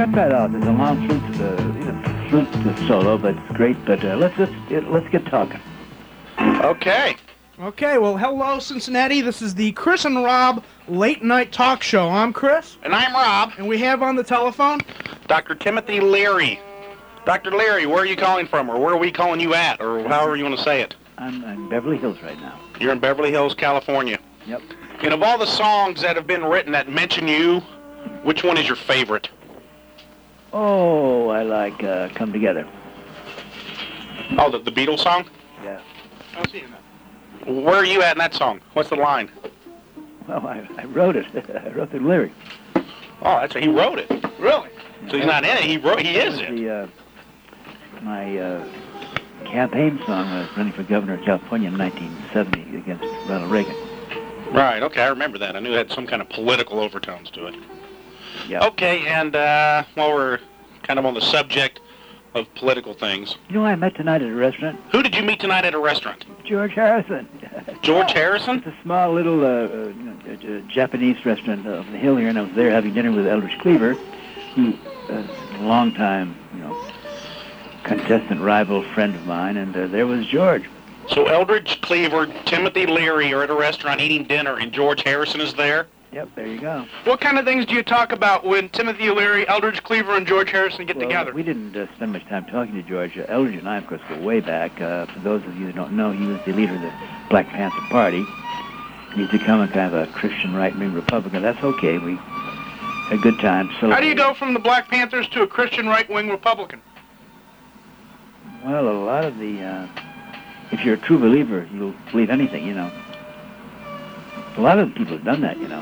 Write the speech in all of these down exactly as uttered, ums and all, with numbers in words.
I've tried out. There's a long flute, uh, flute solo, but it's great. But uh, let's let's let's get talking. Okay. Okay. Well, hello, Cincinnati. This is the Chris and Rob Late Night Talk Show. I'm Chris. And I'm Rob. And we have on the telephone Doctor Timothy Leary. Doctor Leary, where are you calling from, or where are we calling you at, or however you want to say it? I'm in Beverly Hills right now. You're in Beverly Hills, California. Yep. And of all the songs that have been written that mention you, which one is your favorite? Oh, I like uh, Come Together. Oh, the, the Beatles song? Yeah. I'll see you now. Where are you at in that song? What's the line? Well, I, I wrote it. I wrote the lyrics. Oh, that's he wrote it. Really? So he's not in it. He wrote. He is it. The, uh, my uh, campaign song was running for governor of California in nineteen seventy against Ronald Reagan. Right. Okay, I remember that. I knew it had some kind of political overtones to it. Yeah. Okay, and uh, while we're kind of on the subject of political things, You know who I met tonight at a restaurant? who did you meet tonight at a restaurant? George Harrison. George Harrison? It's a small little uh, uh, you know, uh, uh, Japanese restaurant uh, on the hill here, and I was there having dinner with Eldridge Cleaver, who uh, a long time, you know, contestant, rival, friend of mine, and uh, there was George. So Eldridge Cleaver, Timothy Leary are at a restaurant eating dinner, and George Harrison is there? Yep, there you go. What kind of things do you talk about when Timothy Leary, Eldridge Cleaver, and George Harrison get well, together? We didn't uh, spend much time talking to George. Uh, Eldridge and I, of course, go way back. Uh, for those of you who don't know, he was the leader of the Black Panther Party. He's become a kind of a Christian right-wing Republican. That's okay. We had a good time. So How do you go from the Black Panthers to a Christian right-wing Republican? Well, a lot of the, uh, if you're a true believer, you'll believe anything, you know. A lot of people have done that, you know.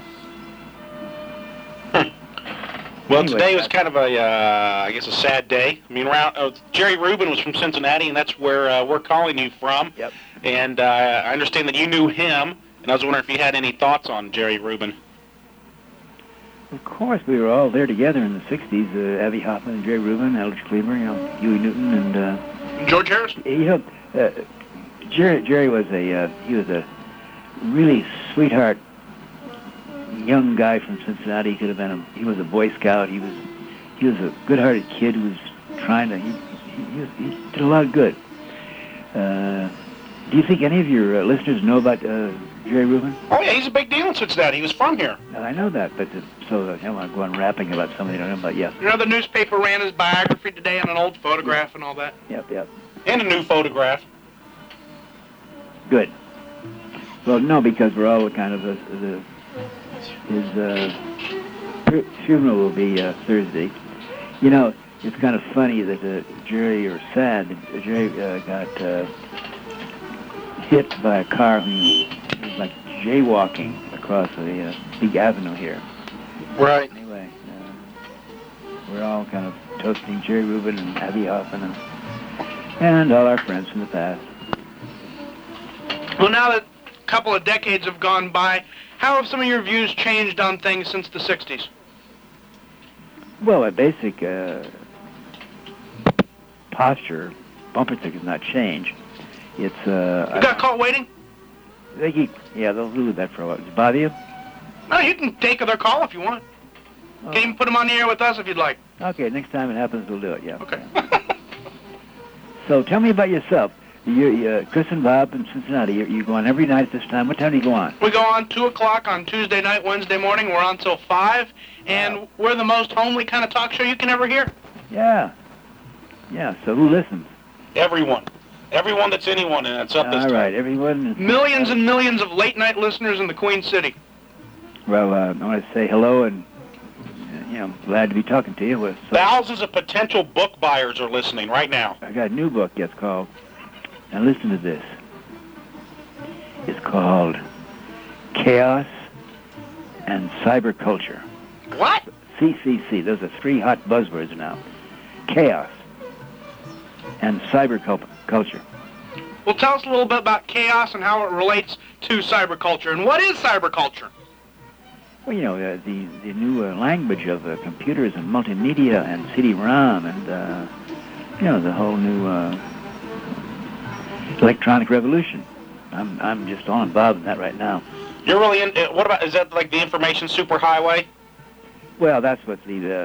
Well, Anyway, today was kind of a, uh, I guess, a sad day. I mean, around, uh, Jerry Rubin was from Cincinnati, and that's where uh, we're calling you from. Yep. And uh, I understand that you knew him, and I was wondering if you had any thoughts on Jerry Rubin. Of course, we were all there together in the sixties. Uh, Abbie Hoffman and Jerry Rubin, Eldridge Cleaver, you know, Huey Newton, and uh, George Harrison? you know, uh, Jerry. Jerry was a uh, he was a really sweetheart young guy from Cincinnati. He could have been a he was a Boy Scout. He was he was a good-hearted kid who was trying to he he, he, was, he did a lot of good. Uh, do you think any of your uh, listeners know about uh, Jerry Rubin? Oh, yeah, he's a big deal in Cincinnati. He was from here. Uh, I know that, but uh, so uh, I don't want to go on rapping about somebody I don't know about. Yeah. You know, the newspaper ran his biography today on an old photograph and all that. Yep. Yep. And a new photograph. Good. Well, no, because we're all kind of uh, the his uh, fu- funeral will be uh, Thursday. You know, it's kind of funny that uh, Jerry, or sad, that Jerry uh, got uh, hit by a car when he was like jaywalking across a uh, big avenue here. Right. Anyway, uh, we're all kind of toasting Jerry Rubin and Abbie Hoffman and, and all our friends from the past. Well, now that a couple of decades have gone by, how have some of your views changed on things since the sixties? Well, a basic uh, posture, bumper stick has not changed. It's, uh... You got caught waiting? They keep, yeah, they'll do that for a while. Does it bother you? No, you can take their call if you want. Oh. Can even put them on the air with us if you'd like. Okay, next time it happens, we'll do it, yeah. Okay. So tell me about yourself. You, you, uh, Chris and Bob in Cincinnati, you, you go on every night at this time. What time do you go on? We go on two o'clock on Tuesday night, Wednesday morning. We're on till five, and Wow. we're the most homely kind of talk show you can ever hear. Yeah. Yeah, so who listens? Everyone. Everyone that's anyone, and that's up this All time. right, everyone. Millions and millions of late night listeners in the Queen City. Well, uh, I want to say hello and, uh, you know, glad to be talking to you. With, so, Thousands of potential book buyers are listening right now. I got a new book, it's called, now listen to this. It's called Chaos and Cyberculture. What? C C C, those are three hot buzzwords now. Chaos and cyberculture. Well, tell us a little bit about chaos and how it relates to cyberculture. And what is cyberculture? Well, you know, uh, the, the new uh, language of uh, computers and multimedia and C D ROM and, uh, you know, the whole new uh, electronic revolution. I'm, I'm just all involved in that right now. You're really in, uh, what about, is that like the information superhighway? Well, that's what the, uh,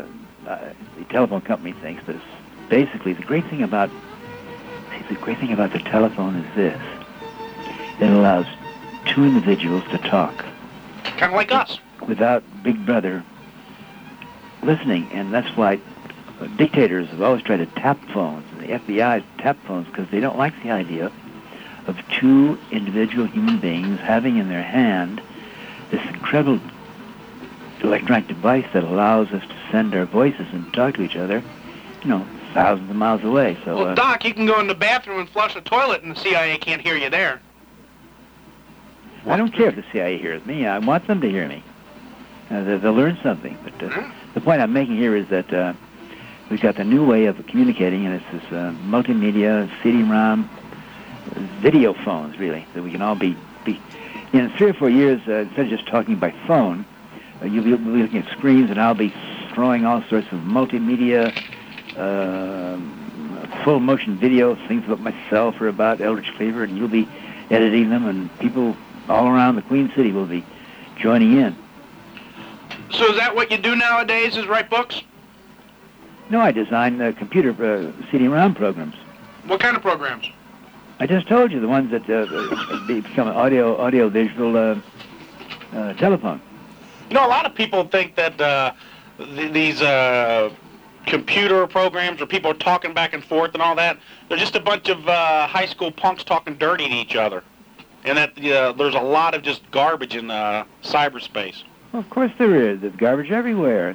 uh, the telephone company thinks, but it's basically the great thing about see, the great thing about the telephone is this: it allows two individuals to talk, kind of like us, without Big Brother listening, and that's why dictators have always tried to tap phones, and the F B I tap phones because they don't like the idea of two individual human beings having in their hand this incredible electronic device that allows us to send our voices and talk to each other, you know, thousands of miles away. So, well, uh, Doc, you can go in the bathroom and flush a toilet, and the C I A can't hear you there. I don't care if the C I A hears me. I want them to hear me. Uh, they- they'll learn something. But uh, Hmm? the point I'm making here is that uh, we've got the new way of communicating, and it's this uh, multimedia, C D ROM, video phones, really, that we can all be, be in three or four years, uh, instead of just talking by phone, uh, you'll, be, you'll be looking at screens, and I'll be throwing all sorts of multimedia, uh, full motion video, things about myself or about Eldridge Cleaver, and you'll be editing them, and people all around the Queen City will be joining in. So is that what you do nowadays, is write books? No, I design uh, computer uh, C D ROM programs. What kind of programs? I just told you, the ones that uh, become an audio, audio visual uh, uh, telephone. You know, a lot of people think that uh, th- these uh, computer programs where people are talking back and forth and all that, they're just a bunch of uh, high school punks talking dirty to each other. And that uh, there's a lot of just garbage in uh, cyberspace. Well, of course there is. There's garbage everywhere.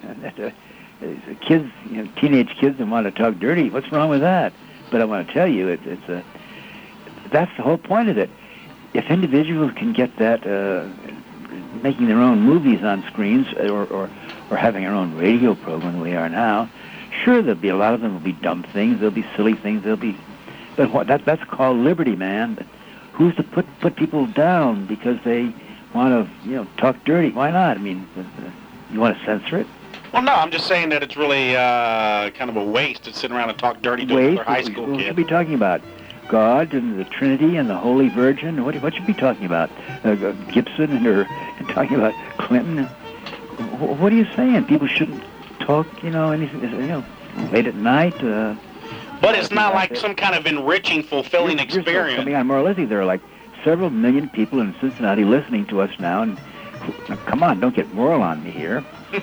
Kids, you know, teenage kids that want to talk dirty. What's wrong with that? But I want to tell you, it, it's a. That's the whole point of it. If individuals can get that, uh, making their own movies on screens, or, or or having their own radio program, the way we are now, sure, there'll be a lot of them will be dumb things. There'll be silly things. There'll be, but what that that's called liberty, man. But who's to put put people down because they want to, you know, talk dirty? Why not? I mean, uh, you want to censor it? Well, no, I'm just saying that it's really uh, kind of a waste to sit around and talk dirty to Waste? other high school What kids. should be talking about? God and the Trinity and the Holy Virgin? What what should be talking about? Uh, Gibson and her and talking about Clinton? Wh- What are you saying? People shouldn't talk, you know, anything, you know, late at night. Uh, But it's not like some kind of enriching, fulfilling You're- you're still experience. coming on moralistic. There are like several million people in Cincinnati listening to us now, and now, come on, don't get moral on me here.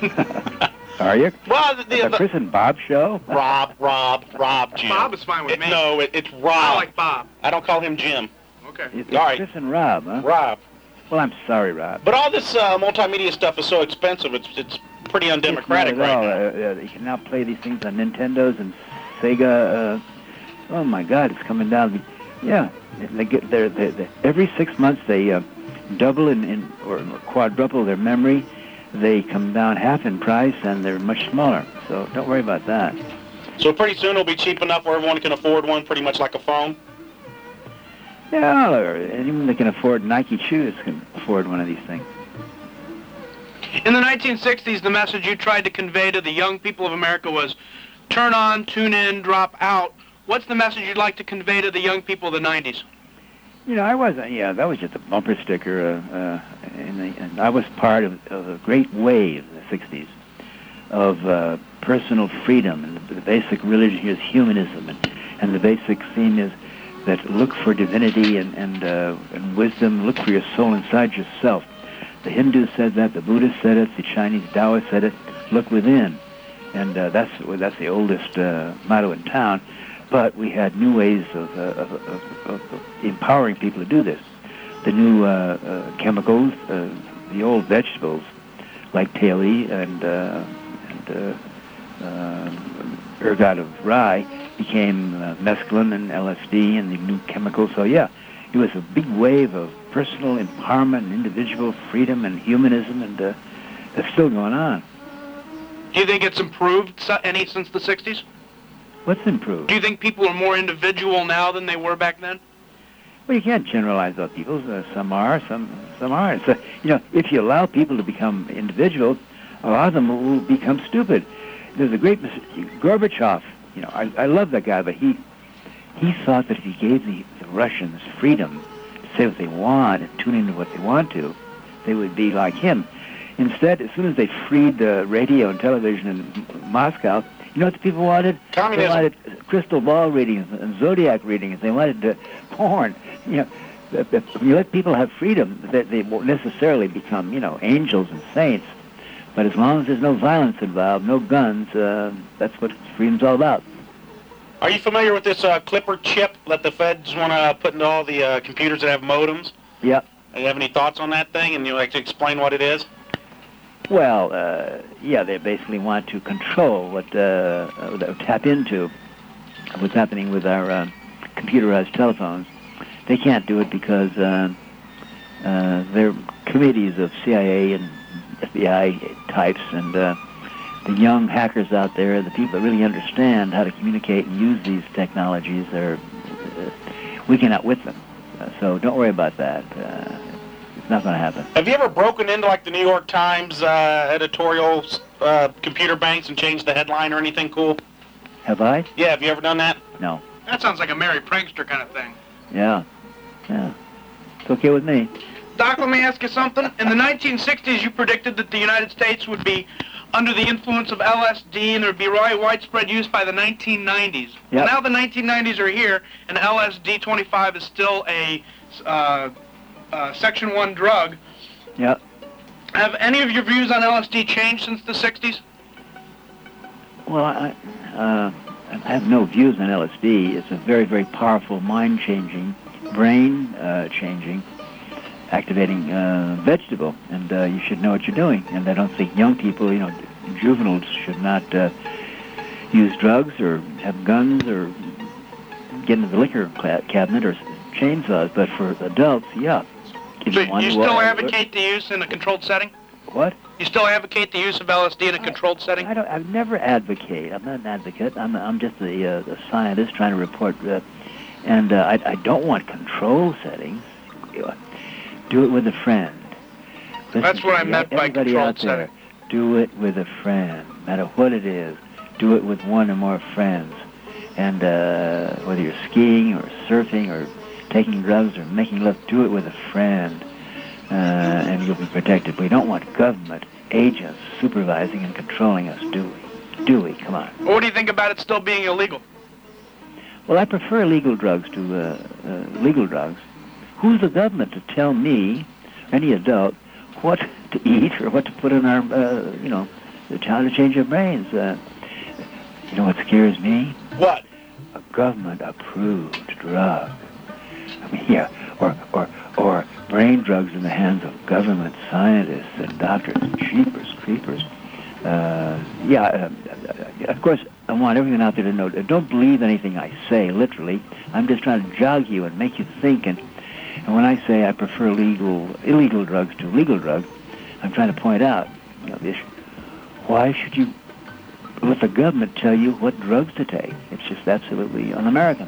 Are you? Well, the, the, The the, Chris and Bob show? Rob, Rob, Rob, Jim. Bob is fine with It- me. No, it, it's Rob. I like Bob. I don't call him Jim. Okay. It's All right. Chris and Rob, huh? Rob. Well, I'm sorry, Rob. But all this uh, multimedia stuff is so expensive. It's it's pretty undemocratic It's not at right all. now. Uh, uh, you can now play these things on Nintendos and Sega. Uh, oh my God, it's coming down. Yeah, they get their, their, their every six months they uh, double in, in or quadruple their memory. They come down half in price and they're much smaller. So don't worry about that. So pretty soon it'll be cheap enough where everyone can afford one, pretty much like a phone. Yeah, or anyone that can afford Nike shoes can afford one of these things. In the nineteen sixties, the message you tried to convey to the young people of America was turn on, tune in, drop out. What's the message you'd like to convey to the young people of the nineties? You know, I wasn't, yeah, that was just a bumper sticker, uh, uh, and, the, and I was part of, of a great wave in the sixties of uh, personal freedom, and the, the basic religion here is humanism, and, and the basic theme is that look for divinity and, and, uh, and wisdom, look for your soul inside yourself. The Hindu said that, the Buddhist said it, the Chinese Taoist said it, look within, and uh, that's, that's the oldest uh, motto in town. But we had new ways of, uh, of, of, of, of empowering people to do this. The new uh, uh, chemicals, uh, the old vegetables, like taili and, uh, and uh, uh, ergot of rye, became uh, mescaline and L S D and the new chemicals. So yeah, it was a big wave of personal empowerment and individual freedom and humanism, and uh, that's still going on. Do you think it's improved so- any since the sixties? What's improved? Do you think people are more individual now than they were back then? Well, you can't generalize about people. Uh, some are, some some aren't. So, you know, if you allow people to become individuals, a lot of them will become stupid. There's a great Gorbachev. You know, I, I love that guy, but he he thought that if he gave the, the Russians freedom to say what they want and tune into what they want to, they would be like him. Instead, as soon as they freed uh, radio and television in M- Moscow, you know what the people wanted? Communism. They wanted crystal ball readings and zodiac readings. They wanted uh, porn. You know, if, if you let people have freedom, they, they won't necessarily become, you know, angels and saints. But as long as there's no violence involved, no guns, uh, that's what freedom's all about. Are you familiar with this uh, Clipper chip that the feds want to put into all the uh, computers that have modems? Yep. Do you have any thoughts on that thing? And you like to explain what it is? Well, uh, yeah, they basically want to control what, uh, uh, tap into what's happening with our uh, computerized telephones. They can't do it because uh, uh, they're committees of C I A and F B I types, and uh, the young hackers out there, the people that really understand how to communicate and use these technologies, are uh, we can outwit them. Uh, so don't worry about that. Uh, it's not going to happen. Have you ever broken into like the New York Times uh, editorial uh, computer banks and changed the headline or anything cool? Have I? Yeah, have you ever done that? No. That sounds like a merry prankster kind of thing. Yeah. Yeah. It's okay with me. Doc, let me ask you something. In the nineteen sixties, you predicted that the United States would be under the influence of L S D and there would be widespread use by the nineteen nineties. Yep. Well, now the nineteen nineties are here, and L S D twenty-five is still a uh, uh, Section one drug. Yep. Have any of your views on L S D changed since the sixties? Well, I, uh, I have no views on L S D. It's a very, very powerful, mind-changing, brain-changing, activating uh, vegetable, and uh, you should know what you're doing. And I don't think young people, you know, juveniles should not uh, use drugs or have guns or get into the liquor cabinet or chainsaws. But for adults, yeah. So you still advocate the use in a controlled setting? What? You still advocate the use of L S D in a controlled setting? I don't. I never advocate. I'm not an advocate. I'm. I'm just a, uh, a scientist trying to report. Uh, and uh, I, I don't want control settings. Do it with a friend. Listen, That's what I meant by everybody controlled out there, setting. do it with a friend, no matter what it is. Do it with one or more friends. And uh, whether you're skiing or surfing or taking drugs or making love, do it with a friend. Uh, and you'll be protected. We don't want government agents supervising and controlling us, do we? Do we? Come on. Well, what do you think about it still being illegal? Well, I prefer legal drugs to uh, uh, legal drugs. Who's the government to tell me, any adult, what to eat or what to put in our, uh, you know, how to change our brains? Uh, you know what scares me? What? A government-approved drug. I mean, yeah, or or or brain drugs in the hands of government scientists and doctors, cheapers, creepers. Uh, yeah, uh, of course, I want everyone out there to know, don't believe anything I say, literally. I'm just trying to jog you and make you think. And, and when I say I prefer legal, illegal drugs to legal drugs, I'm trying to point out, you know, this, why should you let the government tell you what drugs to take? It's just absolutely un-American.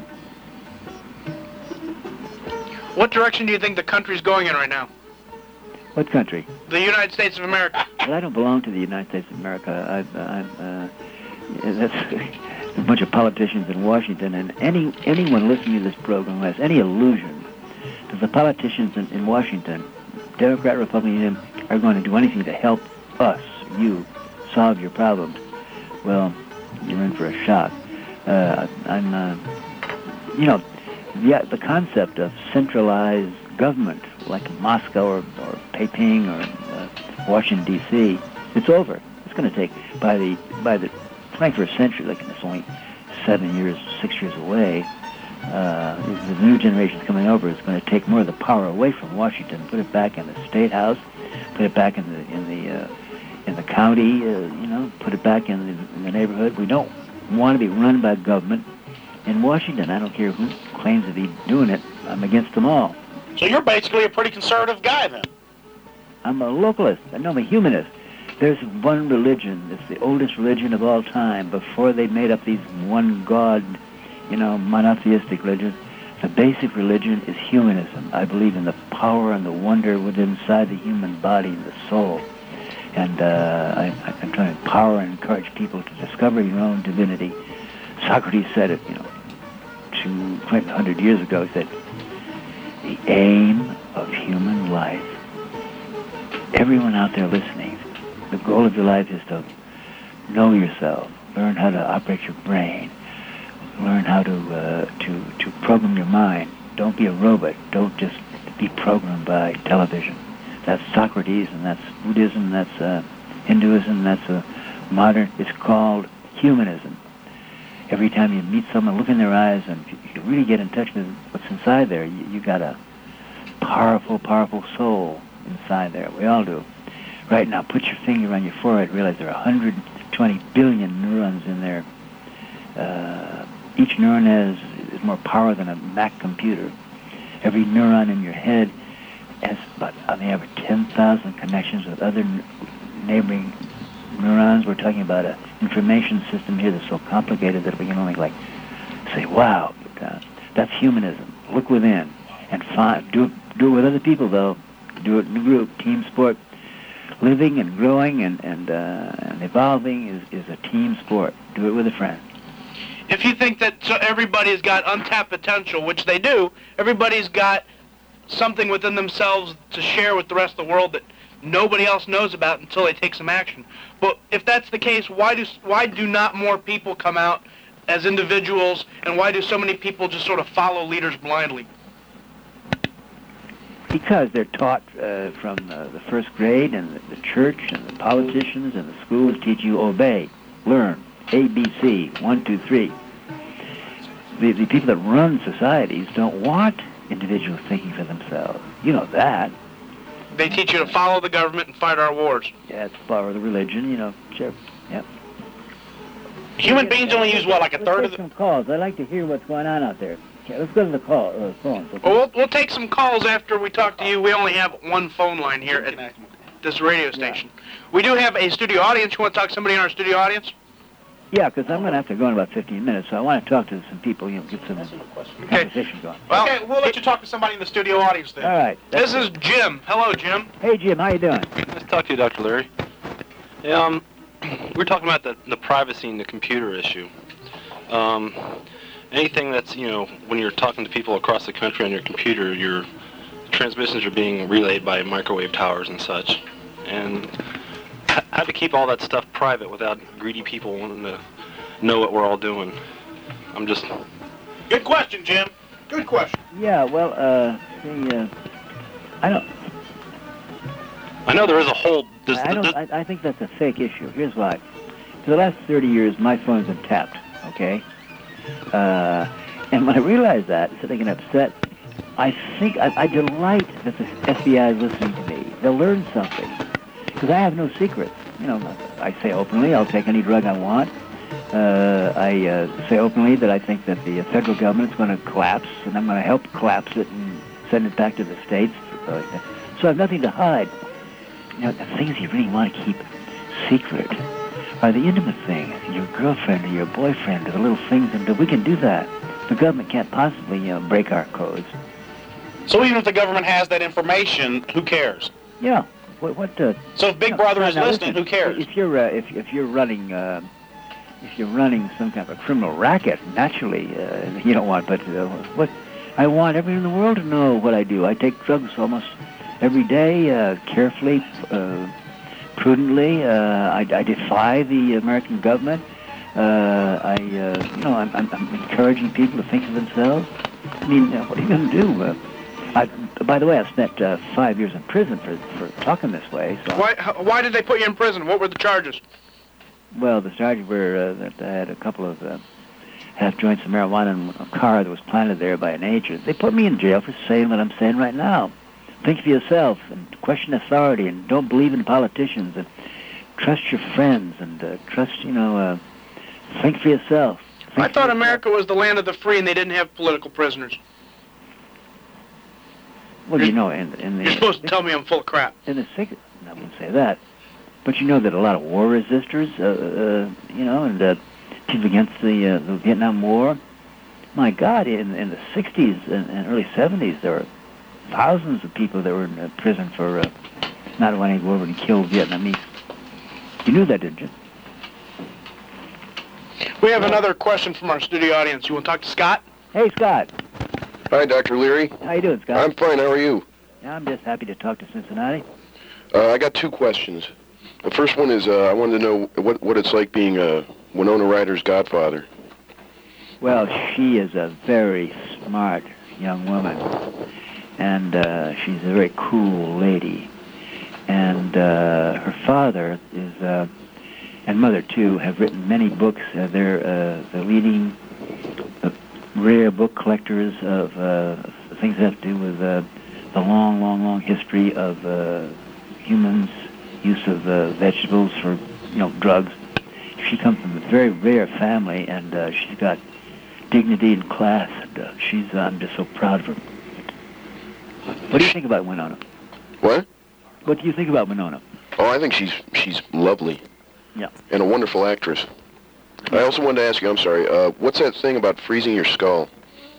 What direction do you think the country's going in right now? What country? The United States of America. Well, I don't belong to the United States of America. I, I'm, uh, that's a bunch of politicians in Washington, and any anyone listening to this program who has any illusion that the politicians in, in Washington, Democrat, Republican, are going to do anything to help us, you, solve your problems, well, you're in for a shock. Uh, I'm, uh, you know, the, the concept of centralized government, like Moscow or, or Beijing or uh, Washington, D C, it's over. It's going to take, by the by the twenty-first century, like it's only seven years, six years away, uh, the new generation's coming over, it's going to take more of the power away from Washington, put it back in the State House, put it back in the in the uh, in the county, uh, you know, put it back in the, in the neighborhood. We don't want to be run by government in Washington. I don't care who claims to be doing it. I'm against them all. So you're basically a pretty conservative guy then. I'm a localist. I know I'm a humanist. There's one religion. It's the oldest religion of all time. Before they made up these one God, you know, monotheistic religions, the basic religion is humanism. I believe in the power and the wonder within inside the human body and the soul. And uh, I, I'm trying to empower and encourage people to discover your own divinity. Socrates said it, you know, two hundred years ago. He said, the aim of human life, everyone out there listening, The goal of your life is to know yourself, learn how to operate your brain, learn how to uh, to to program your mind. Don't be a robot. Don't just be programmed by television. That's Socrates, and that's Buddhism, that's uh, Hinduism, that's a modern. It's called humanism. Every time you meet someone, look in their eyes, and if you really get in touch with what's inside there, you, you got a powerful, powerful soul inside there. We all do. Right now, put your finger on your forehead. Realize there are one hundred twenty billion neurons in there. Uh, each neuron has is more power than a Mac computer. Every neuron in your head has about, on the average, ten thousand connections with other n- neighboring neurons. We're talking about an information system here that's so complicated that we can only, like, say, wow. But, uh, that's humanism. Look within and find. Do it, do it with other people, though. Do it in a group, team sport. Living and growing and and, uh, and evolving is, is a team sport. Do it with a friend. If you think that so everybody's got untapped potential, which they do, everybody's got something within themselves to share with the rest of the world that nobody else knows about until they take some action. But if that's the case, why do why do not more people come out as individuals, and why do so many people just sort of follow leaders blindly? Because they're taught uh, from uh, the first grade, and the, the church, and the politicians, and the schools teach you obey, learn, A, B, C, one, two, three. The, the people that run societies don't want individuals thinking for themselves. You know that. They teach you to follow the government and fight our wars. Yeah, it's follow the religion, you know. Sure. Yep. Human beings only use, what, like a Let's third take of the... some calls. I'd like to hear what's going on out there. Okay, let's go to the call, uh, phone. Well, we'll, we'll take some calls after we talk to you. We only have one phone line here at this radio station. We do have a studio audience. You want to talk to somebody in our studio audience? Yeah, because I'm going to have to go in about fifteen minutes, so I want to talk to some people, you know, get some conversation going. Well, okay, we'll let you talk to somebody in the studio audience then. All right. This is Jim. Hello, Jim. Hey, Jim, how you doing? Nice to talk to you, Doctor Leary. Yeah, um, we're talking about the, the privacy and the computer issue. Um, anything that's, you know, when you're talking to people across the country on your computer, your transmissions are being relayed by microwave towers and such. And how to keep all that stuff private without greedy people wanting to know what we're all doing. I'm just... Good question, Jim. Good question. Yeah, well, uh, see, uh, I don't... I know there is a whole... Does, I, don't does, I, I think that's a fake issue. Here's why. For the last thirty years, my phone's been tapped, okay? Uh, and when I realized that, instead of getting upset, I think, I, I delight that the F B I is listening to me. They'll learn something. Because I have no secrets. You know, I say openly I'll take any drug I want. Uh, I uh, say openly that I think that the federal government's going to collapse, and I'm going to help collapse it and send it back to the states. Uh, so I have nothing to hide. You know, the things you really want to keep secret are the intimate things, your girlfriend or your boyfriend, or the little things, and we can do that. The government can't possibly, you know, break our codes. So even if the government has that information, who cares? Yeah. What? what uh, So if Big no, Brother no, is no, listening, listen, who cares? If you're uh, if if you're running uh, if you're running some kind of a criminal racket, naturally uh, you don't want. But uh, what I want everyone in the world to know what I do. I take drugs almost every day, uh, carefully, uh, prudently. Uh, I, I defy the American government. Uh, I uh, you know I'm, I'm, I'm encouraging people to think of themselves. I mean, uh, what are you going to do? Uh, I, by the way, I spent uh, five years in prison for for talking this way. So Why Why did they put you in prison? What were the charges? well, the charges were uh, that I had a couple of uh, half joints of marijuana in a car that was planted there by an agent. They put me in jail for saying what I'm saying right now. Think for yourself and question authority, and don't believe in politicians, and trust your friends, and uh, trust you know. Uh, think for yourself. Think I for thought yourself. America was the land of the free, and they didn't have political prisoners. Well, you know, in, in the... You're supposed to tell me I'm full of crap. In the six, I wouldn't say that, but you know that a lot of war resistors, uh, uh, you know, and uh, people against the, uh, the Vietnam War. My God, in in the sixties and, and early seventies, there were thousands of people that were in uh, prison for uh, not wanting to go over and kill Vietnamese. You knew that, didn't you? We have another question from our studio audience. You want to talk to Scott? Hey, Scott. Hi, Doctor Leary. How you doing, Scott? I'm fine. How are you? I'm just happy to talk to Cincinnati. Uh, I got two questions. The first one is uh, I wanted to know what, what it's like being uh, Winona Ryder's godfather. Well, she is a very smart young woman, and uh, she's a very cool lady. And uh, her father is, uh, and mother too, have written many books. Uh, they're uh, the leading uh, rare book collectors of uh, things that have to do with uh, the long, long, long history of uh, humans' use of uh, vegetables for, you know, drugs. She comes from a very rare family, and uh, she's got dignity and class, and uh, she's, uh, I'm just so proud of her. What do you think about Winona? What? What do you think about Winona? Oh, I think she's she's lovely. Yeah. And a wonderful actress. I also wanted to ask you, I'm sorry, uh, what's that thing about freezing your skull?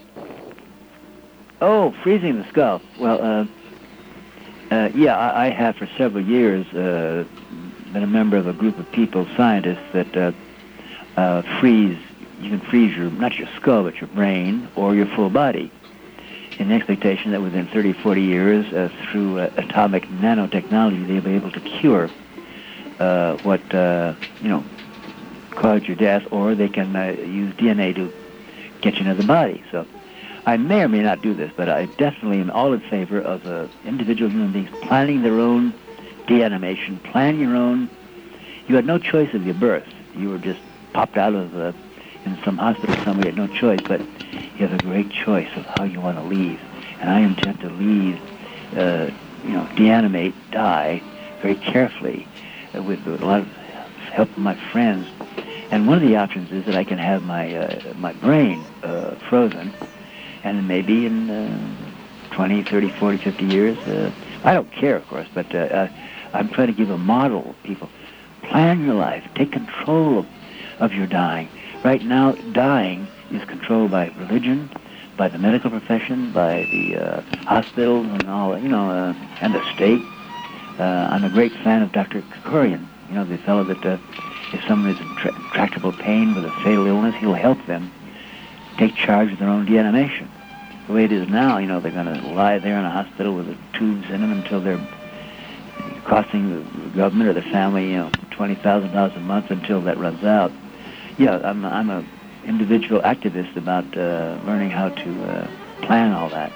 Oh, freezing the skull. Well, uh, uh, yeah, I, I have for several years uh, been a member of a group of people, scientists, that uh, uh, freeze, you can freeze your, not your skull, but your brain or your full body, in the expectation that within thirty, forty years, uh, through uh, atomic nanotechnology, they'll be able to cure uh, what, uh, you know, caused your death, or they can uh, use D N A to get you into the body. So I may or may not do this, but I definitely am all in favor of uh, individual human beings planning their own de-animation, plan your own. You had no choice of your birth. You were just popped out of uh, in some hospital somewhere. You had no choice, but you have a great choice of how you want to leave. And I intend to leave, uh, you know, de-animate, die very carefully uh, with a lot of help from my friends. And one of the options is that I can have my uh, my brain uh, frozen, and maybe in uh, twenty, thirty, forty, fifty years, uh, I don't care, of course, but uh, uh, I'm trying to give a model. People, plan your life, take control of, of your dying. Right now, dying is controlled by religion, by the medical profession, by the uh, hospitals and all, you know, uh, and the state. Uh, I'm a great fan of Doctor Krikorian, you know, the fellow that uh, if someone is in tra- intractable pain with a fatal illness, he'll help them take charge of their own de-animation. The way it is now, you know, they're going to lie there in a hospital with the tubes in them until they're costing the government or the family, you know, twenty thousand dollars a month until that runs out. Yeah, I'm, I'm a individual activist about uh, learning how to uh, plan all that.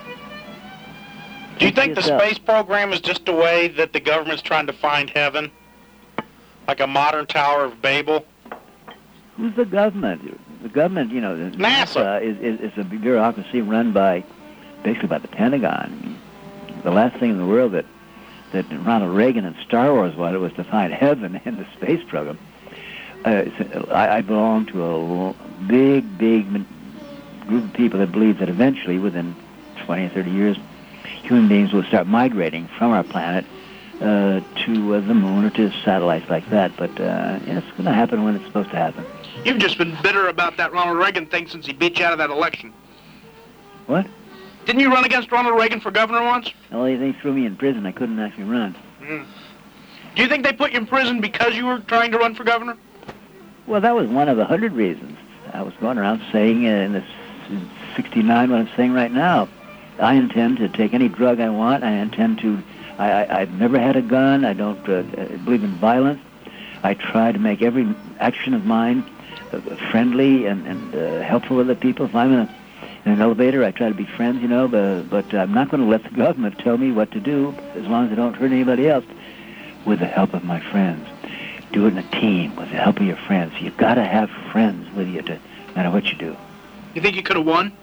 Do you think the Yourself. space program is just a way that the government's trying to find heaven? Like a modern Tower of Babel? Who's the government? The government, you know, the NASA. is, is, is a bureaucracy run by, basically by the Pentagon. The last thing in the world that, that Ronald Reagan and Star Wars wanted was to find heaven in the space program. Uh, I, I belong to a big, big group of people that believe that eventually, within twenty or thirty years, human beings will start migrating from our planet uh, to uh, the moon or to satellites like that. But uh, it's going to happen when it's supposed to happen. You've just been bitter about that Ronald Reagan thing since he beat you out of that election. What? Didn't you run against Ronald Reagan for governor once? Well, they, they threw me in prison. I couldn't actually run. Mm. Do you think they put you in prison because you were trying to run for governor? Well, that was one of a hundred reasons. I was going around saying uh, in the in sixty-nine what I'm saying right now. I intend to take any drug I want. I intend to... I, I, I've never had a gun. I don't uh, believe in violence. I try to make every action of mine uh, friendly and, and uh, helpful with other people. If I'm in, a, in an elevator, I try to be friends, you know, but, but I'm not going to let the government tell me what to do as long as I don't hurt anybody else, with the help of my friends. Do it in a team with the help of your friends. You've got to have friends with you to, no matter what you do. You think you could have won?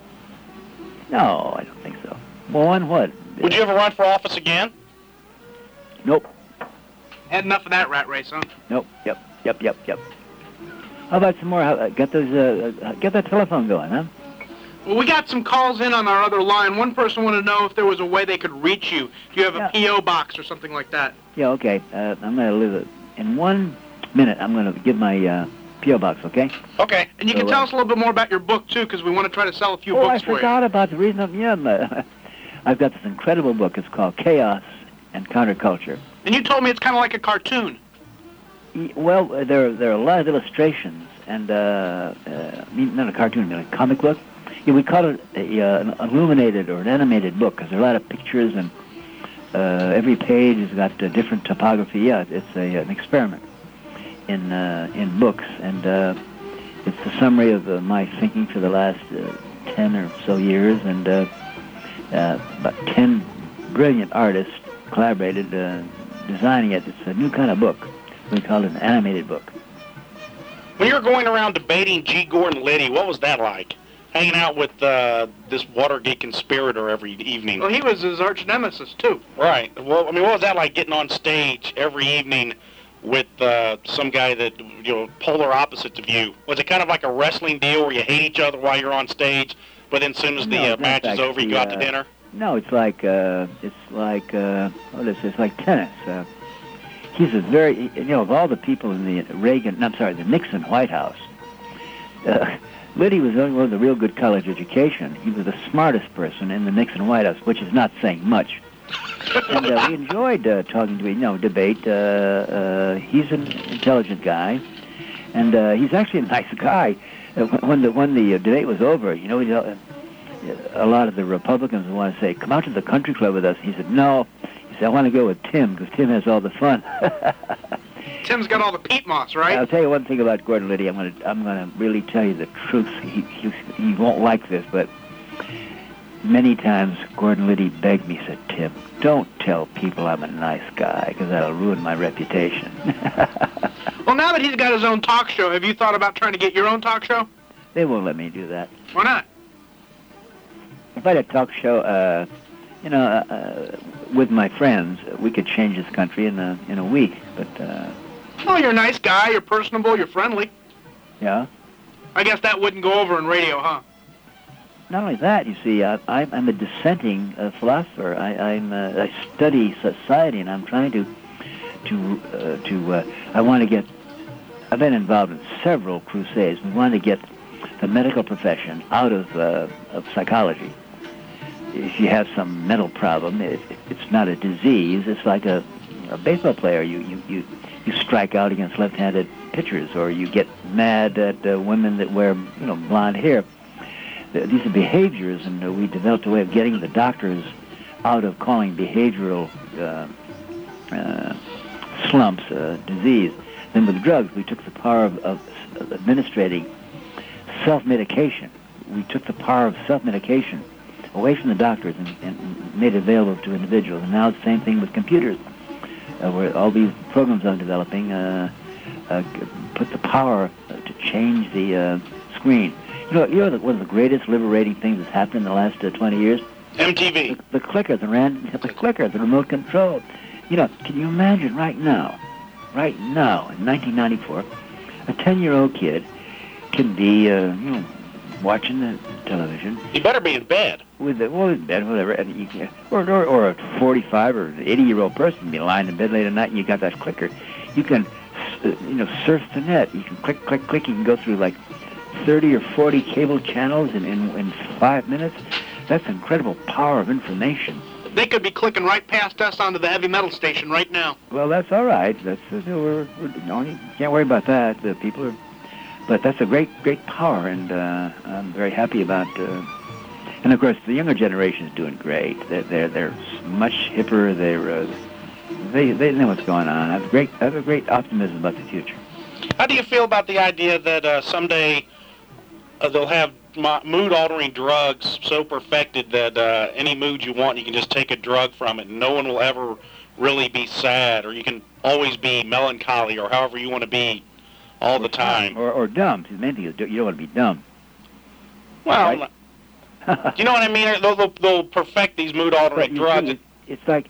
No, I don't think so. Well, on what? Would you ever run for office again? Nope. Had enough of that rat race, huh? Nope. Yep. Yep. Yep. Yep. How about some more? Uh, get those. Uh, uh, get that telephone going, huh? Well, we got some calls in on our other line. One person wanted to know if there was a way they could reach you. Do you have a Yeah. P O box or something like that? Yeah. Okay. Uh, I'm gonna leave it in one minute. I'm gonna give my uh, P O box. Okay. Okay. And you So, can tell uh, us a little bit more about your book, too, because we want to try to sell a few Oh, I books for forgot about the reason of yeah. my- I've got this incredible book. It's called Chaos and Counterculture. you. And you told me it's kind of like a cartoon. Y- Well, uh, there there are a lot of illustrations and uh, uh, I mean, not a cartoon, but a comic book. Yeah, we call it a, uh, an illuminated or an animated book because there are a lot of pictures and uh, every page has got a different topography. Yeah, it's a, an experiment in uh, in books, and uh, it's the summary of uh, my thinking for the last uh, ten or so years, and uh, uh, about ten brilliant artists collaborated uh, designing it. It's a new kind of book. We call it an animated book. When you were going around debating G. Gordon Liddy, what was that like? Hanging out with uh, this Watergate conspirator every evening. Well, he was his arch nemesis, too. Right. Well, I mean, what was that like getting on stage every evening with uh, some guy that, you know, polar opposite of you? Was it kind of like a wrestling deal where you hate each other while you're on stage, but then as soon as the No, uh, match is actually, over, you go out to uh, dinner? No, it's like uh, it's like uh, what is it? It's like tennis. Uh, he's a very, you know, of all the people in the Reagan, I'm sorry, the Nixon White House, uh, Liddy was the only one with a real good college education. He was the smartest person in the Nixon White House, which is not saying much. And uh, we enjoyed uh, talking to him, you know, debate. Uh, uh, he's an intelligent guy, and uh, he's actually a nice guy. Uh, when the when the uh, debate was over, you know, he, uh, a lot of the Republicans would want to say, "Come out to the country club with us." He said, "No." He said, "I want to go with Tim because Tim has all the fun." Tim's got all the peat moss, right? I'll tell you one thing about Gordon Liddy. I'm going to I'm going to really tell you the truth. He, he he won't like this, but many times Gordon Liddy begged me, said, "Tim, don't tell people I'm a nice guy because that'll ruin my reputation." Well, now that he's got his own talk show, have you thought about trying to get your own talk show? They won't let me do that. Why not? If I had a talk show, uh, you know, uh, uh, with my friends, we could change this country in a in a week. But uh, Oh, you're a nice guy, you're personable, you're friendly. yeah. I guess that wouldn't go over in radio, huh? Not only that, you see, I, I'm, I'm a dissenting uh, philosopher. I, I'm uh, I study society, and I'm trying to to uh, to. Uh, I want to get. I've been involved in several crusades. We want to get the medical profession out of uh, of psychology. If you have some mental problem, it, it's not a disease. It's like a, a baseball player. You you you you strike out against left-handed pitchers, or you get mad at uh, women that wear you know blonde hair. These are behaviors, and uh, we developed a way of getting the doctors out of calling behavioral uh, uh, slumps uh, disease. Then with drugs, we took the power of, of administrating self-medication. We took the power of self-medication away from the doctors and, and made it available to individuals. And now it's the same thing with computers, uh, where all these programs I'm developing uh, uh, put the power to change the uh, screen. You know, you know one of the greatest liberating things that's happened in the last uh, twenty years? M T V. The, the clicker, the ran, the clicker, the remote control. You know, can you imagine right now, right now, in nineteen ninety-four, a ten-year-old kid can be, uh, you know, watching the television. He better be in bed. With the, well, in bed, whatever, and you can, or, or, or a forty-five or eighty-year-old person can be lying in bed late at night, and you got that clicker. You can, uh, you know, surf the net. You can click, click, click. You can go through like thirty or forty cable channels in, in, in five minutes. That's incredible power of information. They could be clicking right past us onto the heavy metal station right now. Well, that's all right. That's uh, we're, we're no, you can't worry about that. The people are, but that's a great, great power, and uh, I'm very happy about. Uh, and of course, the younger generation is doing great. They're they're, they're much hipper. They're uh, they they know what's going on. I have great I have a great optimism about the future. How do you feel about the idea that uh, someday uh, they'll have mood-altering drugs so perfected that uh, any mood you want, you can just take a drug from it, and no one will ever really be sad, or you can always be melancholy, or however you want to be all the time. Or, or dumb. The main thing is you don't want to be dumb. Well, Right? do you know what I mean? They'll, they'll, they'll perfect these mood-altering But you drugs. see, it's like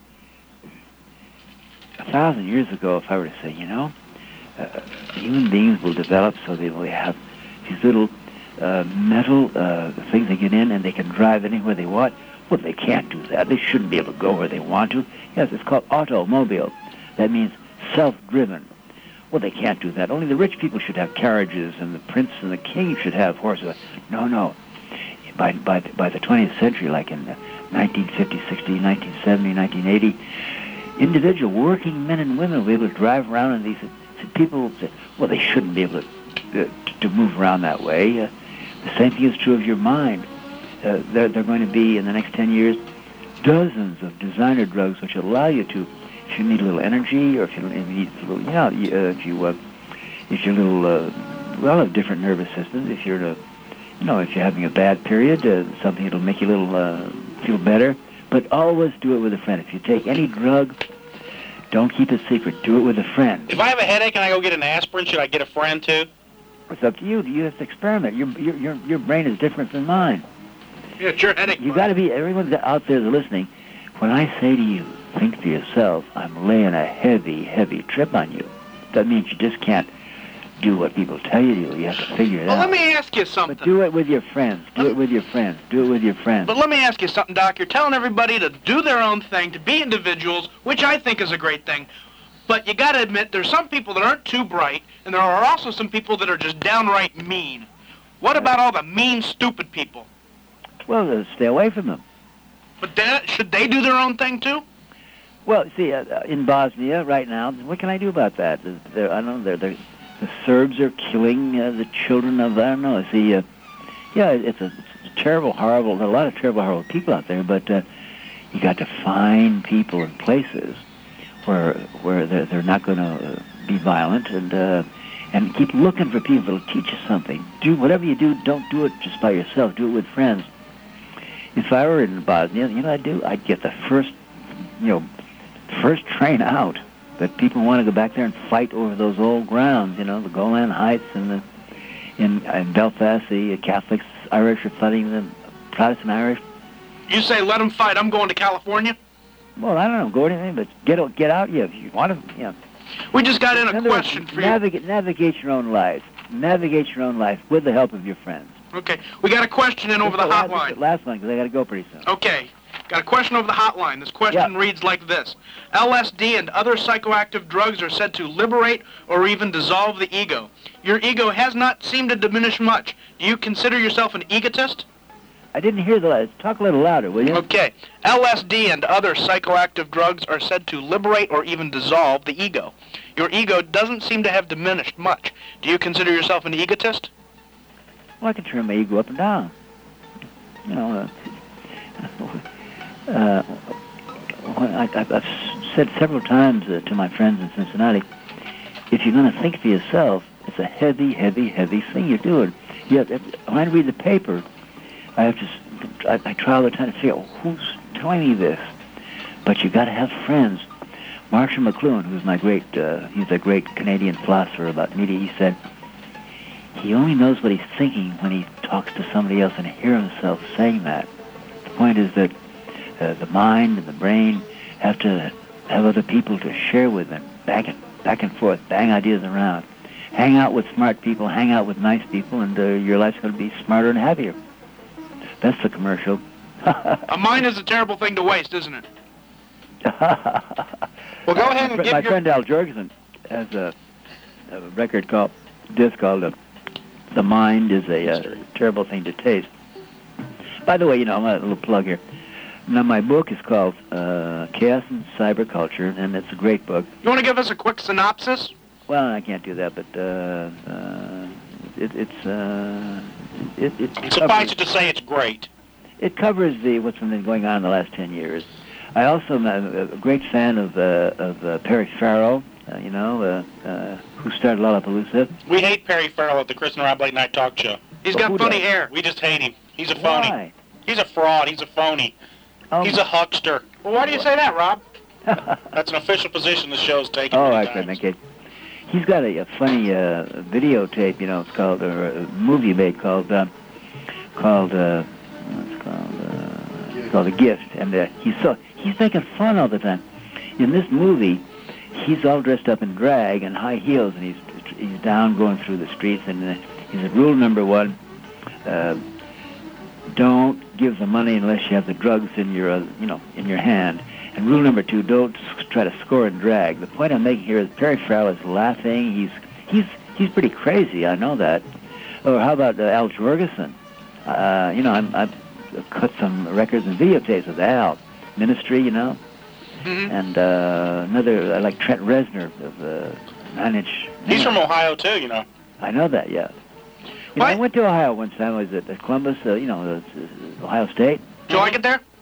a thousand years ago, if I were to say, you know, uh, human beings will develop so they will have these little uh, metal uh, things they get in, and they can drive anywhere they want. Well, they can't do that. They shouldn't be able to go where they want to. Yes, it's called automobile. That means self-driven. Well, they can't do that. Only the rich people should have carriages, and the prince and the king should have horses. No, no. By by by the twentieth century, like in nineteen fifty, sixty, nineteen seventy, nineteen eighty, individual working men and women will be able to drive around in these. People say, well, they shouldn't be able to uh, to move around that way. Uh, the same thing is true of your mind. Uh, they're, they're going to be, in the next ten years, dozens of designer drugs which allow you to, if you need a little energy, or if you need a little, you know, uh, if you, uh, if you're a little, uh, well, of different nervous systems, if you're, in a, you know, if you're having a bad period, uh, something that'll make you a little uh, feel better. But always do it with a friend. If you take any drug, don't keep it secret. Do it with a friend. If I have a headache and I go get an aspirin, should I get a friend too? It's up to you. You have to experiment. Your your your, your brain is different than mine. Yeah, it's your headache. You got to be. Everyone out there that's listening. When I say to you, think to yourself, I'm laying a heavy, heavy trip on you. That means you just can't do what people tell you to do. You have to figure it well, out. let me ask you something. But do it with your friends. Do it with your friends. Do it with your friends. But let me ask you something, Doc. You're telling everybody to do their own thing, to be individuals, which I think is a great thing. But you got to admit, there's some people that aren't too bright, and there are also some people that are just downright mean. What about all the mean, stupid people? Well, uh, stay away from them. But they, should they do their own thing, too? Well, see, uh, uh, in Bosnia right now, what can I do about that? They're, I don't know, they're, they're, the Serbs are killing uh, the children of, I don't know, see, uh, yeah, it's a, it's a terrible, horrible, there are a lot of terrible, horrible people out there, but uh, you got to find people and places where where they're, they're not going to uh, be violent, and uh, and keep looking for people that'll teach you something. Do whatever you do, don't do it just by yourself. Do it with friends. If I were in Bosnia, you know what I'd do? I'd get the first, you know, first train out. That people want to go back there and fight over those old grounds, you know, the Golan Heights and the in, in Belfast, the Catholics, Irish are fighting the Protestant Irish. You say let them fight. I'm going to California. Well, I don't know, go to anything, but get out, get out. Yeah, if you want to, you know. We just got in a In other words, question for navigate, navigate your own life. Navigate your own life with the help of your friends. you. Okay, we got a question in over the Just the hotline. Last one, because I got to go pretty soon. Okay, got a question over the hotline. This question Yeah. reads like this. L S D and other psychoactive drugs are said to liberate or even dissolve the ego. Your ego has not seemed to diminish much. Do you consider yourself an egotist? I didn't hear the last. Talk a little louder, will you? Okay. L S D and other psychoactive drugs are said to liberate or even dissolve the ego. Your ego doesn't seem to have diminished much. Do you consider yourself an egotist? Well, I can turn my ego up and down. You know, uh, uh, I, I, I've said several times uh, to my friends in Cincinnati, if you're going to think for yourself, it's a heavy, heavy, heavy thing you're doing. Yet, if, when I read the paper, I have to, I, I try all the time to figure out who's telling me this. But you got to have friends. Marshall McLuhan, who's my great, uh, he's a great Canadian philosopher about media, he said, he only knows what he's thinking when he talks to somebody else and hear himself saying that. The point is that uh, the mind and the brain have to have other people to share with them, back and, back and forth, bang ideas around. Hang out with smart people, hang out with nice people, and uh, your life's going to be smarter and happier. That's the commercial. A mind is a terrible thing to waste, isn't it? Well, go ahead and my, give my your... friend Al Jorgensen has a, a record called, disc called uh, "The Mind is a uh, Terrible Thing to Taste." By the way, you know, I'm a little plug here. Now, my book is called uh, Chaos and Cyberculture, and it's a great book. You want to give us a quick synopsis? Well, I can't do that, but uh, uh, it, it's uh, it, it Suffice covers, it to say it's great. it covers the what's been going on in the last ten years. I also am a, a great fan of uh, of uh, Perry Farrell, uh, you know, uh, uh, who started Lollapalooza. We hate Perry Farrell at the Chris and Rob Late Night Talk Show. He's Well, got who funny does? hair. We just hate him. He's a phony. Why? He's a fraud. He's a phony. Um, He's a huckster. Well, why do you say that, Rob? That's an official position the show's taken. Oh, many I times. couldn't. Okay. He's got a, a funny uh, videotape, you know. It's called or a movie made called uh, called uh, what's it called uh, it's called A Gift, and uh, he's so he's making fun all the time. In this movie, he's all dressed up in drag and high heels, and he's he's down going through the streets, and uh, he said, rule number one, uh, don't give the money unless you have the drugs in your uh, you know in your hand. And rule number two, don't s- try to score and drag. The point I'm making here is Perry Farrell is laughing. He's he's he's pretty crazy. I know that. Or how about uh, Al Jorgensen? Uh, you know, I'm, I've cut some records and videotapes with Al. Ministry, you know. Mm-hmm. And uh, another, I like Trent Reznor of uh, Nine Inch. He's Nails. from Ohio, too, you know. I know that, yeah. You know, I What? went to Ohio one time. I was at at Columbus, uh, you know, uh, Ohio State. Do you like it there?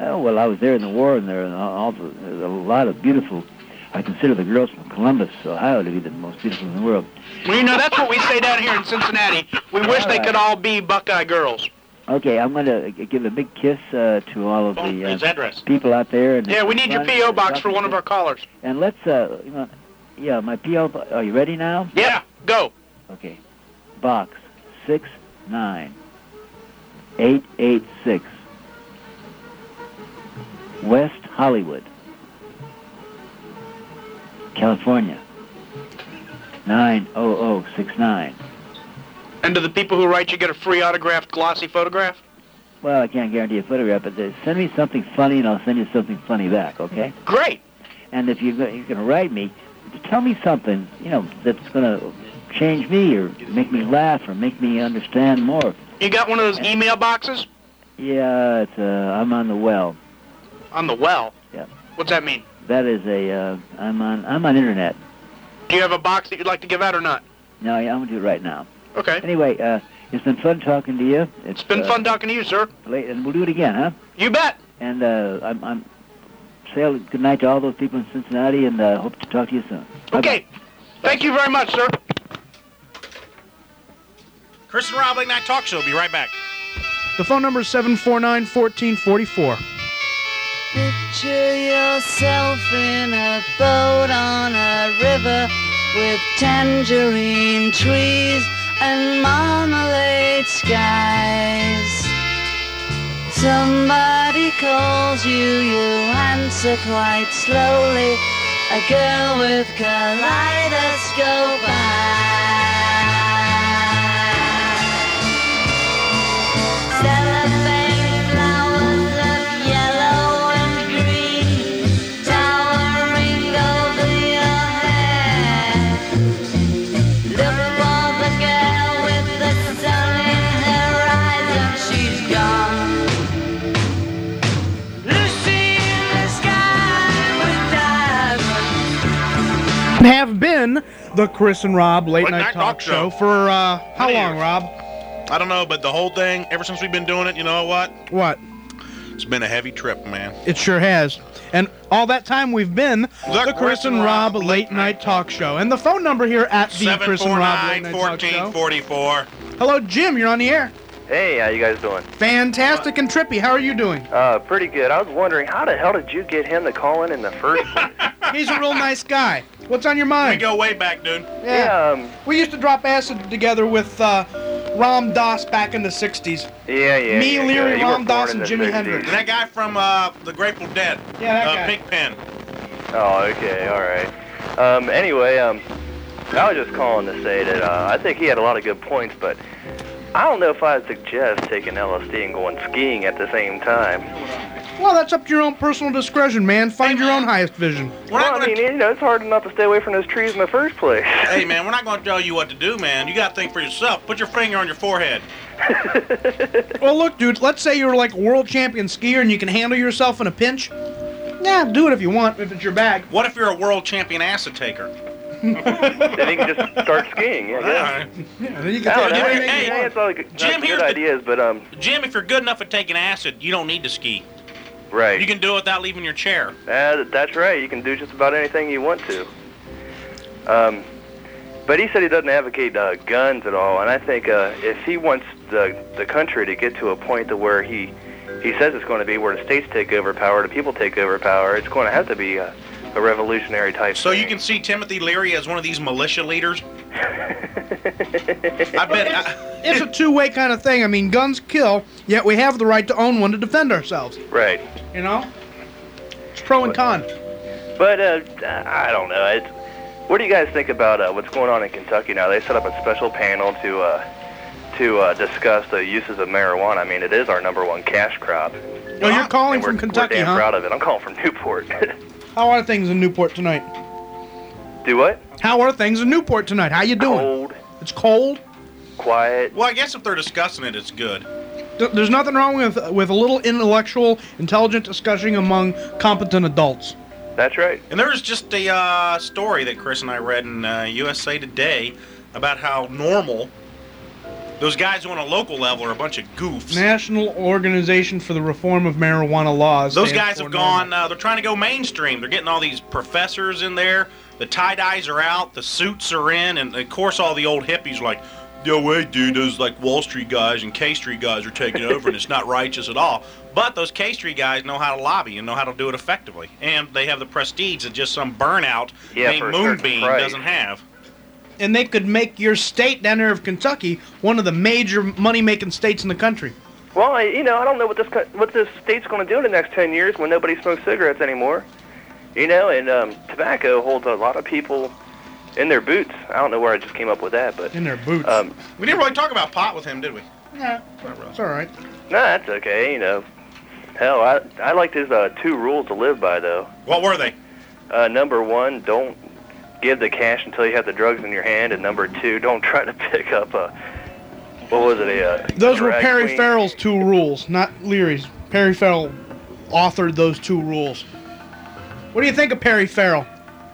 Oh, well, I was there in the war, and there are all the, there's a lot of beautiful. I consider the girls from Columbus, Ohio, to be the most beautiful in the world. Well, you know, that's what we say down here in Cincinnati. We wish they could all be Buckeye girls. Okay, I'm going to give a big kiss uh, to all of Oh, the his uh, address. people out there. And Yeah, we need your P O box for one of our callers. And let's, uh, you know, yeah, my P O. Are you ready now? Yeah, go. Okay. Box six nine eight eight six, West Hollywood, California, nine oh oh six nine. And to the people who write you get a free autographed glossy photograph? Well, I can't guarantee a photograph, but uh, send me something funny, and I'll send you something funny back, okay? Great. And if you're, go- you're going to write me, tell me something, you know, that's going to change me or make me laugh or make me understand more. You got one of those email boxes? Yeah, it's, uh, I'm on the well. On the well? Yeah. What's that mean? That is a, uh, I'm on, I'm on internet. Do you have a box that you'd like to give out or not? No, yeah, I'm going to do it right now. Okay. Anyway, uh, it's been fun talking to you. It's, It's been uh, fun talking to you, sir. Late, and we'll do it again, huh? You bet. And uh, I'm, I'm say good night to all those people in Cincinnati, and uh, hope to talk to you soon. Okay. Thank you very much, sir. Chris and Rob Late Night Talk Show. Be right back. The phone number is seven four nine, one four four four. Picture yourself in a boat on a river with tangerine trees and marmalade skies. Somebody calls you, you answer quite slowly. A girl with kaleidoscope eyes. Cellophane flowers of yellow and green towering over your head. Look for the girl with the sun in her eyes and she's gone. Lucy in the sky with diamonds. Have been the Chris and Rob Late Night Talk Show for, uh, how Many long, years. Rob? I don't know, but the whole thing, ever since we've been doing it, you know what? What? It's been a heavy trip, man. It sure has. And all that time we've been the, Chris and Rob Late Night Talk Show. And the phone number here at the Chris and Rob Late Night Talk Show. forty-four. Hello, Jim. You're on the air. Hey, how you guys doing? Fantastic and trippy. How are you doing? Uh, pretty good. I was wondering, how the hell did you get him to call in in the first place? He's a real nice guy. What's on your We mind? go way back, dude. Yeah. um, We used to drop acid together with uh, Ram Dass back in the sixties. yeah, yeah. Me, yeah, Leary, yeah. You were Ram Dass, born in and the Jimi sixties. Hendrix. And that guy from uh, the Grateful Dead. Yeah, that uh, guy. Pigpen. Oh, okay, all right. Um, anyway, um, I was just calling to say that uh, I think he had a lot of good points, but I don't know if I'd suggest taking L S D and going skiing at the same time. Well, that's up to your own personal discretion, man. Find your own highest vision. We're well, not I gonna mean, you know, it's hard enough to stay away from those trees in the first place. Hey, man, we're not going to tell you what to do, man. You got to think for yourself. Put your finger on your forehead. Well, look, dude, let's say you're like a world champion skier and you can handle yourself in a pinch. Yeah, do it if you want, if it's your bag. What if you're a world champion acid taker? Then he can just start skiing. Yeah, yeah. Yeah, then you I can don't take know. it. Hey, hey, Yeah, it's all good, Jim, not here's good the- ideas, but um, Jim, if you're good enough at taking acid, you don't need to ski. right. You can do it without leaving your chair. Uh, that's right. You can do just about anything you want to. Um, but he said he doesn't advocate uh, guns at all, and I think uh, if he wants the the country to get to a point to where he he says it's going to be, where the states take over power, the people take over power, it's going to have to be a, a revolutionary type. So thing. you can see Timothy Leary as one of these militia leaders? I bet. I, It's a two-way kind of thing. I mean, guns kill, yet we have the right to own one to defend ourselves. Right. You know? It's pro and con. But uh, I don't know. It's, what do you guys think about uh, what's going on in Kentucky now? They set up a special panel to uh, to uh, discuss the uses of marijuana. I mean, it is our number one cash crop. Well, you're calling And we're, from Kentucky, we're damn huh? proud of it. I'm calling from Newport. How are things in Newport tonight? Do what? How are things in Newport tonight? How you doing? Cold, It's cold. quiet. well, I guess if they're discussing it, it's good. Th- There's nothing wrong with with a little intellectual, intelligent discussion among competent adults. That's right. And there was just a uh, story that Chris and I read in uh, U S A Today about how normal Those guys on a local level are a bunch of goofs. National Organization for the Reform of Marijuana Laws. Those stands guys for have NORML. gone, uh, they're trying to go mainstream. They're getting all these professors in there. The tie-dyes are out. The suits are in. And, of course, all the old hippies are like, yo, wait, dude, those, like, Wall Street guys and K Street guys are taking over, and it's not righteous at all. But those K Street guys know how to lobby and know how to do it effectively. And they have the prestige that just some burnout Yeah, named for a certain Moonbeam price. doesn't have. And they could make your state down there of Kentucky one of the major money-making states in the country. Well, I, you know, I don't know what this co- what this state's going to do in the next ten years when nobody smokes cigarettes anymore. You know, and um, tobacco holds a lot of people in their boots. I don't know where I just came up with that, but In their boots. um, We didn't really talk about pot with him, did we? yeah, it's all right. no, that's okay. You know, hell, I I liked his uh, two rules to live by though. What were they? Uh, number one, don't give the cash until you have the drugs in your hand, and number two, don't try to pick up a what was it a uh, Those were drag Perry queen? Farrell's two rules, not Leary's. Perry Farrell authored those two rules. What do you think of Perry Farrell?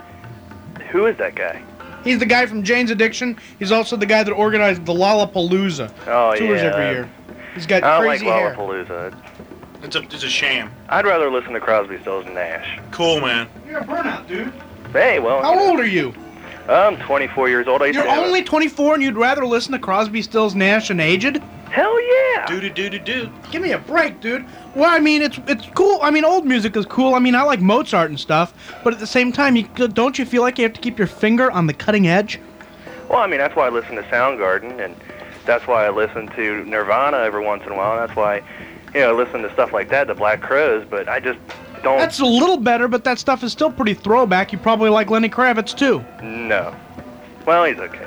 Who is that guy? He's the guy from Jane's Addiction. He's also the guy that organized the Lollapalooza Oh tours yeah. every year. He's got I don't like crazy hair. Lollapalooza. It's a, it's a sham. I'd rather listen to Crosby, Stills, and Nash. Cool, man. You're a burnout, dude. Hey, well, How old are you? I'm twenty-four years old. I used You're to have a- only twenty-four and you'd rather listen to Crosby, Stills, Nash, and Aged? Hell yeah! Do-do-do-do-do. Give me a break, dude. Well, I mean, it's it's cool. I mean, old music is cool. I mean, I like Mozart and stuff, but at the same time, you don't you feel like you have to keep your finger on the cutting edge? Well, I mean, that's why I listen to Soundgarden, and that's why I listen to Nirvana every once in a while. And that's why, you know, I listen to stuff like that, the Black Crowes. But I just don't. That's a little better, but that stuff is still pretty throwback. You probably like Lenny Kravitz too. No. Well, he's okay.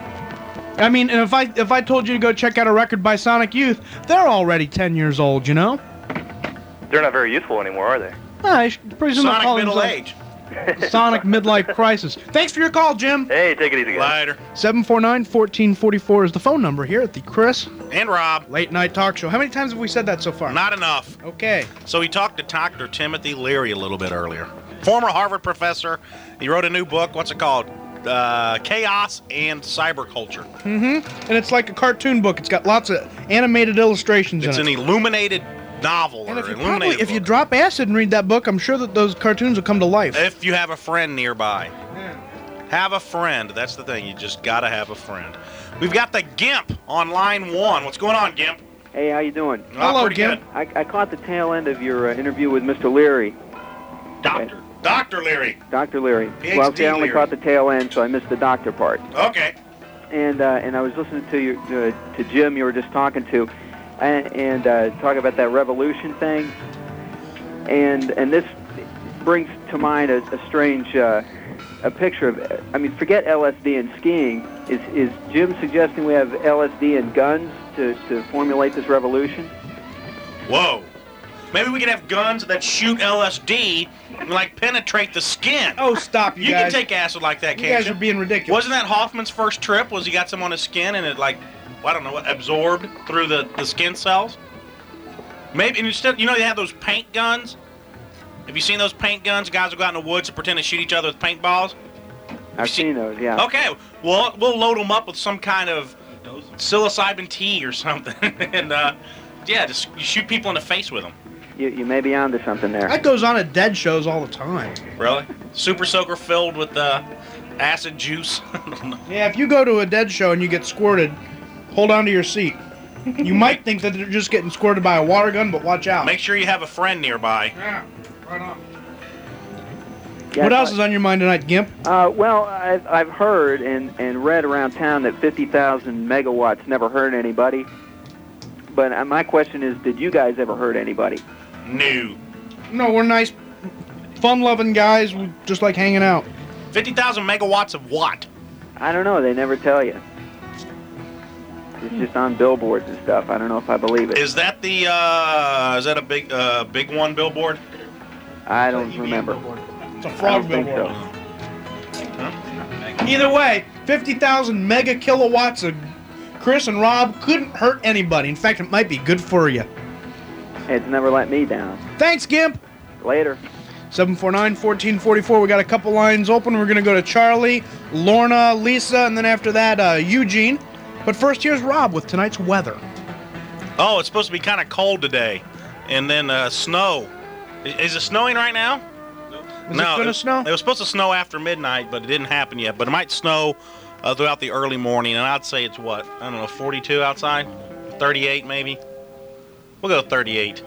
I mean, and if I if I told you to go check out a record by Sonic Youth, they're already ten years old, you know. They're not very youthful anymore, are they? Ah, you should pretty soon they'll Sonic call middle themselves age. Sonic Midlife Crisis. Thanks for your call, Jim. Hey, take it easy, guys. Later. seven four nine, one four four four is the phone number here at the Chris And Rob. Late Night Talk Show. How many times have we said that so far? Not enough. Okay. So we talked to Doctor Timothy Leary a little bit earlier. Former Harvard professor. He wrote a new book. What's it called? Uh, Chaos and Cyberculture. Mm-hmm. And it's like a cartoon book. It's got lots of animated illustrations It's in an it. illuminated novel And or if you, illuminated probably, if you book. drop acid and read that book, I'm sure that those cartoons will come to life. If you have a friend nearby. Have a friend. That's the thing. You just got to have a friend. We've got the Gimp on line one. What's going on, Gimp? Hey, how you doing? Oh, Hello, pretty Gimp. good. I, I caught the tail end of your uh, interview with Mister Leary, Doctor. Doctor Leary. Doctor Leary. P H D Well, see, I only Leary. caught the tail end, so I missed the doctor part. Okay. And uh, and I was listening to you uh, to Jim. You were just talking to, and, and uh, talking about that revolution thing. And and this brings to mind a, a strange uh, a picture of. I mean, forget L S D and skiing. Is is Jim suggesting we have L S D and guns to, to formulate this revolution? Whoa. Maybe we could have guns that shoot L S D and, like, penetrate the skin. Oh, stop, you, You guys. can take acid like that, you can't guys you? are being ridiculous. Wasn't that Hoffman's first trip? Was he got some on his skin and it, like, I don't know, what, absorbed through the, the skin cells? Maybe, and instead, you know, they have those paint guns? Have you seen those paint guns? Guys will go out in the woods and pretend to shoot each other with paintballs? I've seen those. Yeah. Okay, well, we'll load them up with some kind of psilocybin tea or something. and, uh, yeah, just you shoot people in the face with them. You, you may be onto something there. That goes on at dead shows all the time. Really? Super soaker filled with uh, acid juice. Yeah, if you go to a dead show and you get squirted, hold on to your seat. You might think that they're just getting squirted by a water gun, but watch out. Make sure you have a friend nearby. Yeah, right on. Yeah, What I else thought- is on your mind tonight, Gimp? Uh, well, I've, I've heard and, and read around town that fifty thousand megawatts never hurt anybody. But uh, my question is, did you guys ever hurt anybody? No. No, we're nice, fun-loving guys. We just like hanging out. fifty thousand megawatts of what? I don't know. They never tell you. It's just on billboards and stuff. I don't know if I believe it. Is that the, uh, is that a big, uh, big one billboard? I don't remember. It's a I frog don't think billboard. so. Either way, fifty thousand mega kilowatts of Chris and Rob couldn't hurt anybody. In fact, it might be good for you. It's never let me down. Thanks, Gimp. Later. seven four nine, one four four four. We got a couple lines open. We're going to go to Charlie, Lorna, Lisa, and then after that, uh, Eugene. But first, here's Rob with tonight's weather. Oh, it's supposed to be kind of cold today, and then uh, snow. I- Is it snowing right now? Is no, it going to snow? It was supposed to snow after midnight, but it didn't happen yet. But it might snow uh, throughout the early morning, and I'd say it's what? I don't know, forty-two outside? thirty-eight maybe? We'll go with thirty-eight.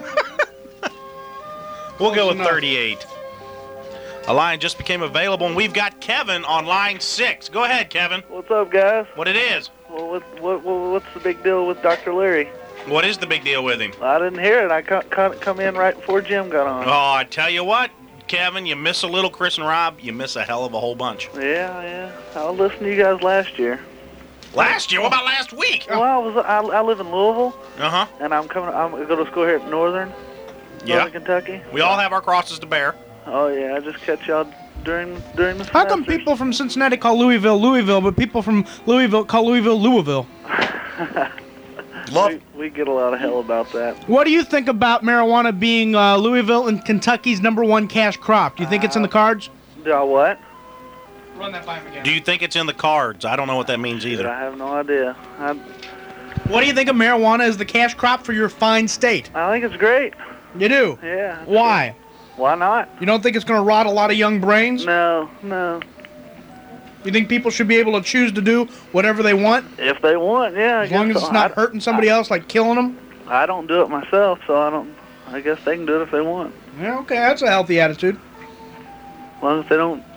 We'll Close go with enough. thirty-eight. A line just became available, and we've got Kevin on line six. Go ahead, Kevin. What's up, guys? What it is? Well, what, what, what, what's the big deal with Doctor Larry? What is the big deal with him? I didn't hear it. I co- co- come in right before Jim got on. Oh, I tell you what, Kevin, you miss a little. Chris and Rob, you miss a hell of a whole bunch. Yeah, yeah. I listened to you guys last year. Last year? What about last week? Well, I was I, I live in Louisville, Uh-huh. and I'm coming. I'm going to school here at Northern, Yeah. Northern Kentucky. We all have our crosses to bear. Oh yeah, I just catch y'all during during the. How come semesters. people from Cincinnati call Louisville Louisville, but people from Louisville call Louisville Louisville? Love. We, we get a lot of hell about that. What do you think about marijuana being uh, Louisville and Kentucky's number one cash crop? Do you think it's in the cards? Y'all what? Run that by him again. Do you think it's in the cards? I don't know what that means either. I have no idea. I, What do you think of marijuana as the cash crop for your fine state? I think it's great. You do? Yeah. Why? Why not? You don't think it's going to rot a lot of young brains? No, no. You think people should be able to choose to do whatever they want? If they want, yeah. I As long guess as so. it's not I, hurting somebody else, like killing them? I don't do it myself, so I don't. I guess they can do it if they want. Yeah, okay, that's a healthy attitude. As long as they don't